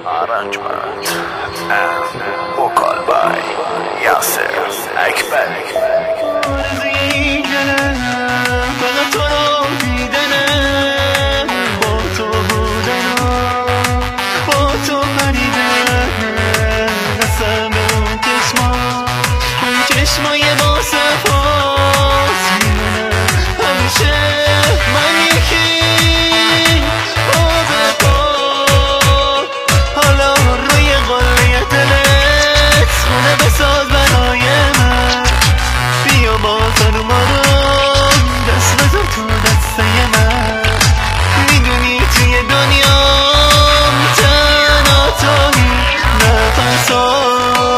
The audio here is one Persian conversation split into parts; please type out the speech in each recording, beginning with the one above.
Arrangement and vocal by Yasser Akbari. چشمای با صفات میمونه همیشه من یکی پا به پا. حالا روی قله دلت خونه بساز برای من. بیا با ما رو دست بذار تو دسته من. میدونی توی دنیا تنها توی نفسات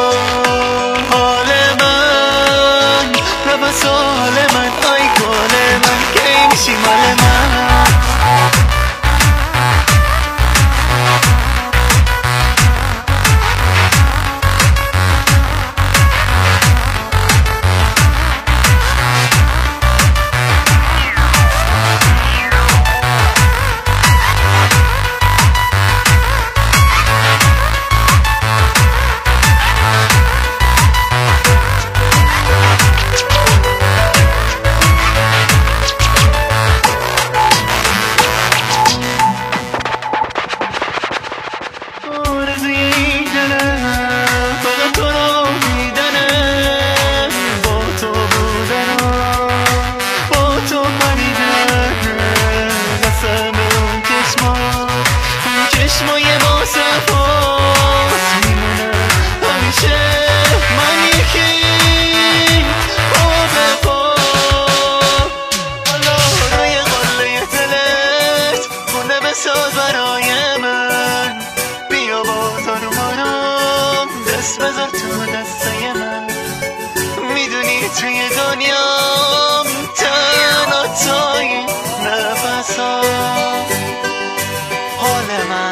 سال من آی گل من کی میشی مال من. چشمای با صفات میمونه همیشه من یکی پا به پا. حالا روی قله دلت خونه بساز برای من. بیا بازار منم دست بذار تو دسته من. میدونی توی دنیام تنها توی نفسات حال من.